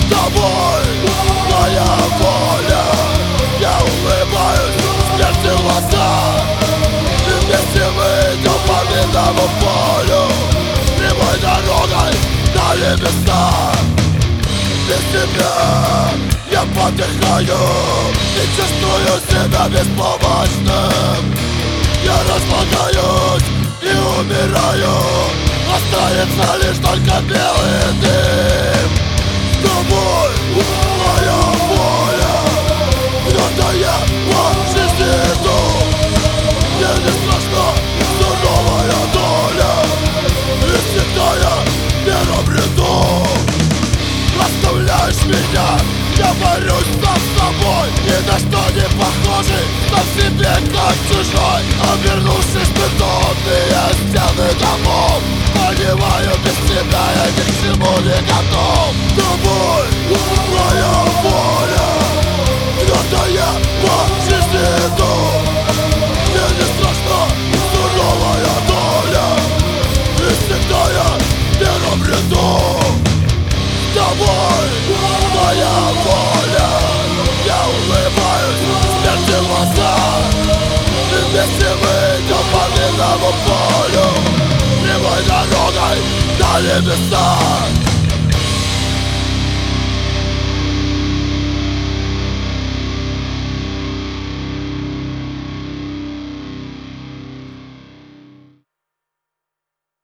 С тобой моя воля. Я улыбаюсь смерти в глаза, и вместе мы идем по минному полю, прямой дорогой на небеса. Без тебя я подыхаю и чувствую себя беспомощным. Я разлагаюсь и умираю, останется лишь только белый дым. С тобой моя воля, твердая по жизни иду. Мне не страшна суровая доля, и всегда я в первом ряду. Оставляешь меня, я борюсь сам с собой, ни на что не похожий, сам себе как чужой. Обернувшись бетонные стены домов, понимаю, без тебя я ни к чему не готов. С тобой моя воля, твердая по жизни иду. Мне не страшна суровая доля, и всегда я в первом ряду. С тобой моя воля, я улыбаюсь смерти в глаза, и вместе мы идем по минному полю, прямой дорогой на небеса.